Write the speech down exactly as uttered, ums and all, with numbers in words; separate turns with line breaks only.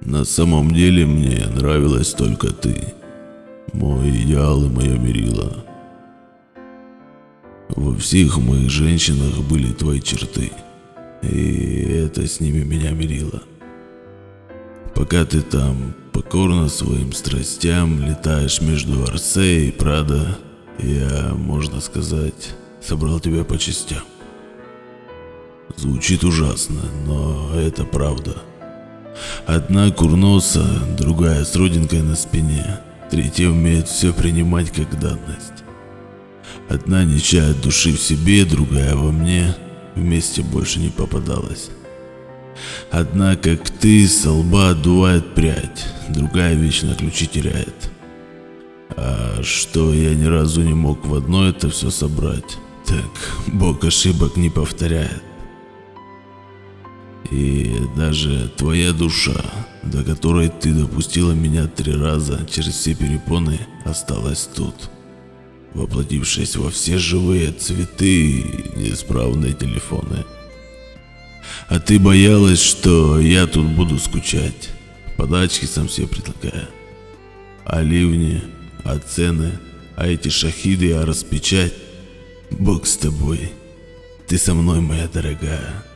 На самом деле мне нравилась только ты. Мой идеал и мое мерило. Во всех моих женщинах были твои черты. И это с ними меня мирило. Пока ты там покорно своим страстям летаешь между Арсе и Прадо, я, можно сказать, собрал тебя по частям. Звучит ужасно, но это правда. Одна курноса, другая с родинкой на спине, третья умеет все принимать как данность. Одна не чает души в себе, другая во мне, вместе больше не попадалась. Одна, как ты, со лба отдувает прядь, другая вечно ключи теряет. А что я ни разу не мог в одно это все собрать, так Бог ошибок не повторяет. И даже твоя душа, до которой ты допустила меня три раза через все перепоны, осталась тут, воплотившись во все живые цветы и неисправные телефоны. А ты боялась, что я тут буду скучать, подачки сам себе предлагая. А ливни, а цены, а эти шахиды, а распечать. Бог с тобой, ты со мной, моя дорогая.